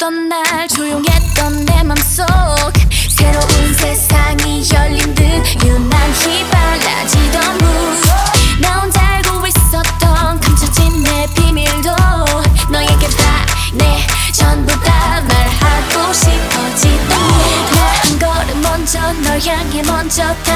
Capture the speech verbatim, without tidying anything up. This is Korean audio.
없던 날 조용했던 내 맘속 새로운 세상이 열린 듯 유난히 빨라지던 move 나 혼자 알고 있었던 감춰진 내 비밀도 너에게 다 내 전부 다 말하고 싶어지던 나 한 걸음 먼저 널 향해 먼저